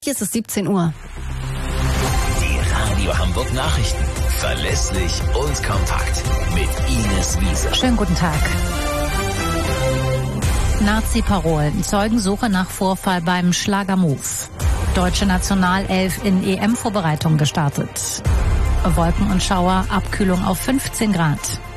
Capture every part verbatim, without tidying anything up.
Hier ist es siebzehn Uhr. Die Radio Hamburg Nachrichten. Verlässlich und kompakt. Mit Ines Wiese. Schönen guten Tag. Nazi-Parolen. Zeugensuche nach Vorfall beim Schlagermove. Deutsche Nationalelf in E M-Vorbereitung gestartet. Wolken und Schauer, Abkühlung auf fünfzehn Grad.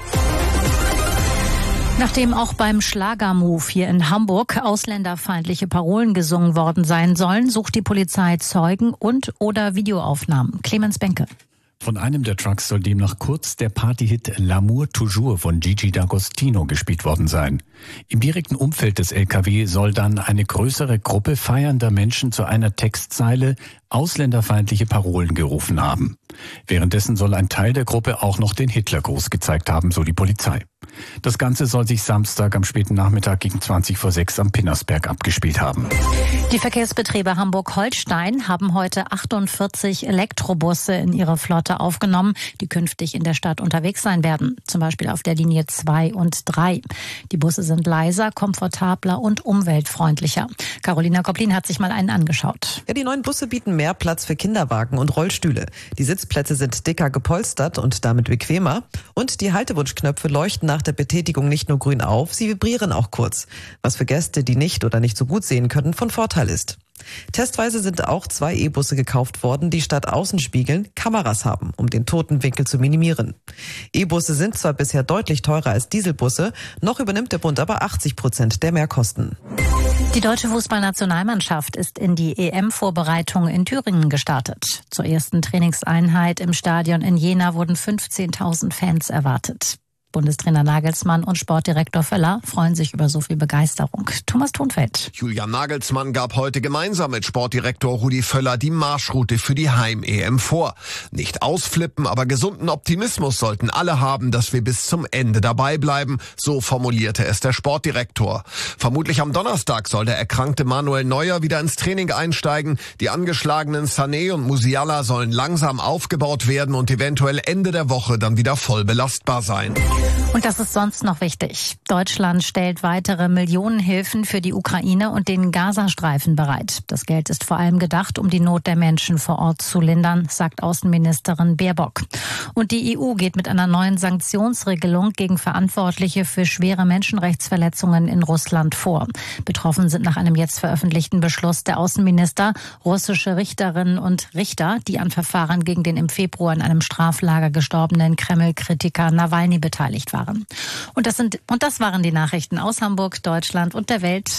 Nachdem auch beim Schlagermove hier in Hamburg ausländerfeindliche Parolen gesungen worden sein sollen, sucht die Polizei Zeugen und oder Videoaufnahmen. Clemens Benke. Von einem der Trucks soll demnach kurz der Partyhit L'amour toujours von Gigi D'Agostino gespielt worden sein. Im direkten Umfeld des L K W soll dann eine größere Gruppe feiernder Menschen zu einer Textzeile ausländerfeindliche Parolen gerufen haben. Währenddessen soll ein Teil der Gruppe auch noch den Hitlergruß gezeigt haben, so die Polizei. Das Ganze soll sich Samstag am späten Nachmittag gegen zwanzig vor sechs am Pinnersberg abgespielt haben. Die Verkehrsbetriebe Hamburg-Holstein haben heute achtundvierzig Elektrobusse in ihre Flotte aufgenommen, die künftig in der Stadt unterwegs sein werden, zum Beispiel auf der Linie zwei und drei. Die Busse sind leiser, komfortabler und umweltfreundlicher. Carolina Koplin hat sich mal einen angeschaut. Ja, die neuen Busse bieten mehr Platz für Kinderwagen und Rollstühle. Die Sitzplätze sind dicker gepolstert und damit bequemer. Und die Haltewunschknöpfe leuchten nach der Betätigung nicht nur grün auf, sie vibrieren auch kurz. Was für Gäste, die nicht oder nicht so gut sehen können, von Vorteil ist. Testweise sind auch zwei E-Busse gekauft worden, die statt Außenspiegeln Kameras haben, um den Totenwinkel zu minimieren. E-Busse sind zwar bisher deutlich teurer als Dieselbusse, noch übernimmt der Bund aber achtzig Prozent der Mehrkosten. Die deutsche Fußballnationalmannschaft ist in die E M-Vorbereitung in Thüringen gestartet. Zur ersten Trainingseinheit im Stadion in Jena wurden fünfzehntausend Fans erwartet. Bundestrainer Nagelsmann und Sportdirektor Völler freuen sich über so viel Begeisterung. Thomas Thunfeld. Julian Nagelsmann gab heute gemeinsam mit Sportdirektor Rudi Völler die Marschroute für die Heim-E M vor. Nicht ausflippen, aber gesunden Optimismus sollten alle haben, dass wir bis zum Ende dabei bleiben, so formulierte es der Sportdirektor. Vermutlich am Donnerstag soll der erkrankte Manuel Neuer wieder ins Training einsteigen. Die angeschlagenen Sané und Musiala sollen langsam aufgebaut werden und eventuell Ende der Woche dann wieder voll belastbar sein. Und das ist sonst noch wichtig. Deutschland stellt weitere Millionenhilfen für die Ukraine und den Gazastreifen bereit. Das Geld ist vor allem gedacht, um die Not der Menschen vor Ort zu lindern, sagt Außenministerin Baerbock. Und die E U geht mit einer neuen Sanktionsregelung gegen Verantwortliche für schwere Menschenrechtsverletzungen in Russland vor. Betroffen sind nach einem jetzt veröffentlichten Beschluss der Außenminister russische Richterinnen und Richter, die an Verfahren gegen den im Februar in einem Straflager gestorbenen Kreml-Kritiker Nawalny beteiligt waren. Und das sind, und das waren die Nachrichten aus Hamburg, Deutschland und der Welt.